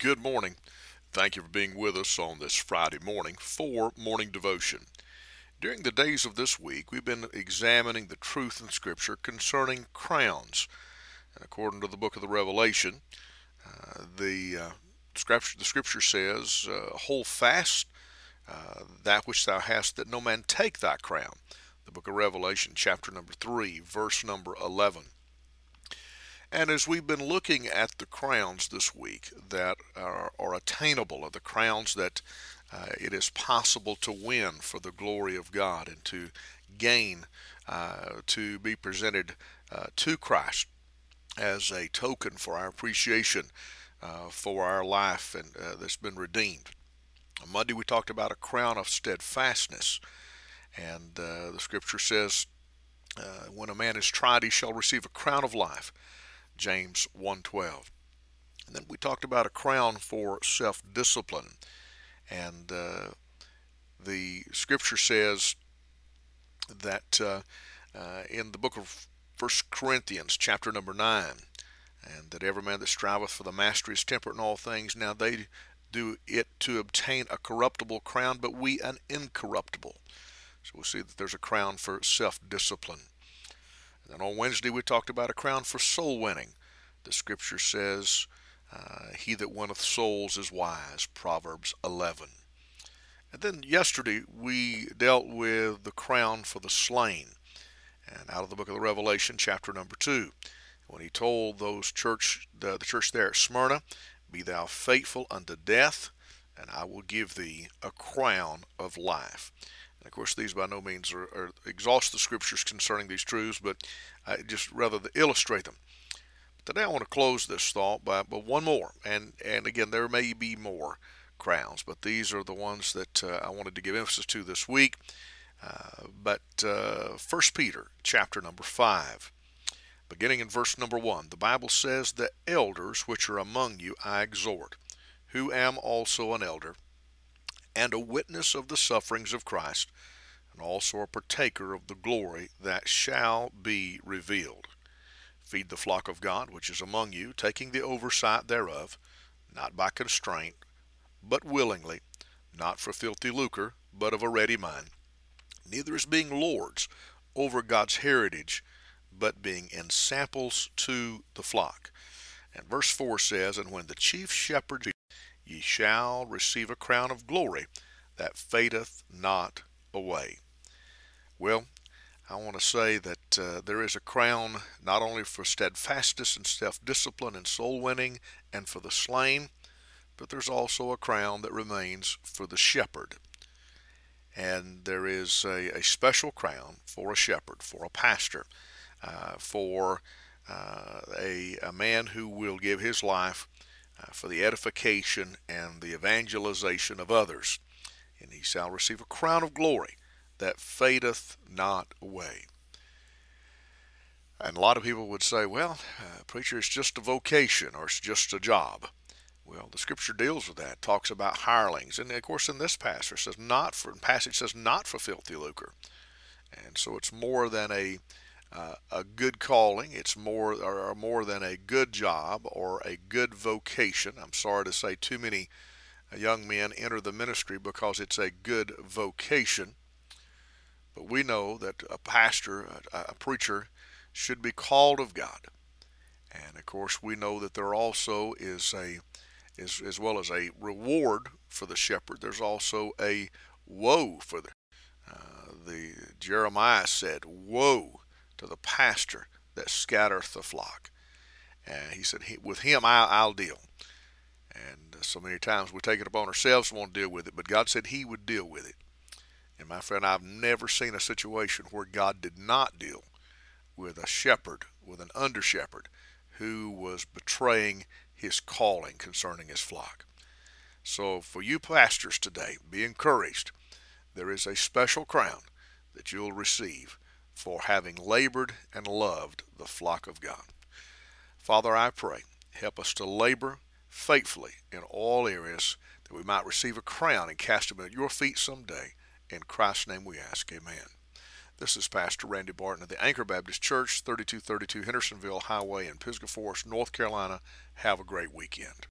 Good morning. Thank you for being with us on this Friday morning for Morning Devotion. During the days of this week, we've been examining the truth in Scripture concerning crowns. And according to the book of the Revelation, the Scripture says, hold fast that which thou hast, that no man take thy crown. The book of Revelation, chapter number 3, verse number 11. And as we've been looking at the crowns this week that are attainable, the crowns that it is possible to win for the glory of God and to gain, to be presented to Christ as a token for our appreciation for our life and that's been redeemed. On Monday we talked about a crown of steadfastness, and the Scripture says, when a man is tried, he shall receive a crown of life. James 1:12. And then we talked about a crown for self-discipline. And the Scripture says that in the book of 1 Corinthians, chapter number 9, and that every man that striveth for the mastery is temperate in all things. Now they do it to obtain a corruptible crown, but we an incorruptible. So we'll see that there's a crown for self-discipline. And then on Wednesday we talked about a crown for soul winning. The Scripture says, he that winneth souls is wise, Proverbs 11. And then yesterday we dealt with the crown for the slain, and out of the book of the Revelation, chapter number 2, when he told the church there at Smyrna, be thou faithful unto death, and I will give thee a crown of life. And of course, these by no means are exhaust the Scriptures concerning these truths, but just rather to illustrate them. But today I want to close this thought by one more, and again, there may be more crowns, but these are the ones that I wanted to give emphasis to this week. But 1 Peter chapter number 5, beginning in verse number 1, the Bible says, the elders which are among you I exhort, who am also an elder, and a witness of the sufferings of Christ, and also a partaker of the glory that shall be revealed. Feed the flock of God which is among you, taking the oversight thereof, not by constraint, but willingly, not for filthy lucre, but of a ready mind, neither as being lords over God's heritage, but being ensamples to the flock. And verse 4 says, and when the chief shepherd, ye shall receive a crown of glory that fadeth not away. Well, I want to say that there is a crown not only for steadfastness and self-discipline and soul winning and for the slain, but there's also a crown that remains for the shepherd. And there is a special crown for a shepherd, for a pastor, for a man who will give his life for the edification and the evangelization of others. And he shall receive a crown of glory that fadeth not away. And a lot of people would say, well, preacher, it's just a vocation or it's just a job. Well, the Scripture deals with that, talks about hirelings. And of course in this passage says not for filthy lucre. And so it's more than a good calling. It's more than a good job or a good vocation. I'm sorry to say too many young men enter the ministry because it's a good vocation. But we know that a pastor, a preacher, should be called of God. And of course we know that there also is as well as a reward for the shepherd, there's also a woe for the Jeremiah said, woe to the pastor that scattereth the flock. And he said, with him I'll deal. And so many times we take it upon ourselves and want to deal with it, but God said he would deal with it. And my friend, I've never seen a situation where God did not deal with a shepherd, with an under shepherd, who was betraying his calling concerning his flock. So for you pastors today, be encouraged. There is a special crown that you'll receive for having labored and loved the flock of God. Father, I pray, help us to labor faithfully in all areas, that we might receive a crown and cast it at your feet someday. In Christ's name we ask, amen. This is Pastor Randy Barton of the Anchor Baptist Church, 3232 Hendersonville Highway in Pisgah Forest, North Carolina. Have a great weekend.